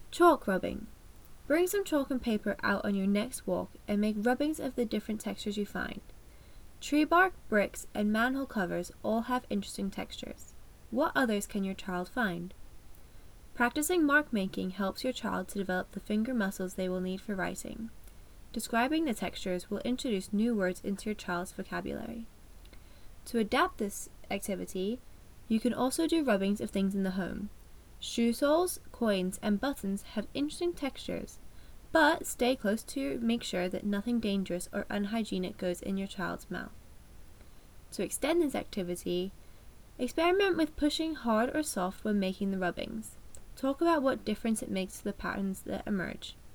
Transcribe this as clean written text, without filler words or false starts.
Chalk rubbing. Bring some chalk and paper out on your next walk and make rubbings of the different textures you find. Tree bark, bricks, and manhole covers all have interesting textures. What others can your child find? Practicing mark making helps your child to develop the finger muscles they will need for writing. Describing the textures will introduce new words into your child's vocabulary. To adapt this activity, you can also do rubbings of things in the home. Shoe soles, coins, and buttons have interesting textures, but stay close to make sure that nothing dangerous or unhygienic goes in your child's mouth. To extend this activity, experiment with pushing hard or soft when making the rubbings. Talk about what difference it makes to the patterns that emerge.